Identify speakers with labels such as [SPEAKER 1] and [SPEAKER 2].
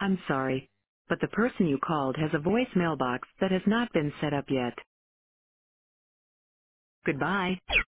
[SPEAKER 1] I'm sorry, but the person you called has a voice mailbox that has not been set up yet. Goodbye.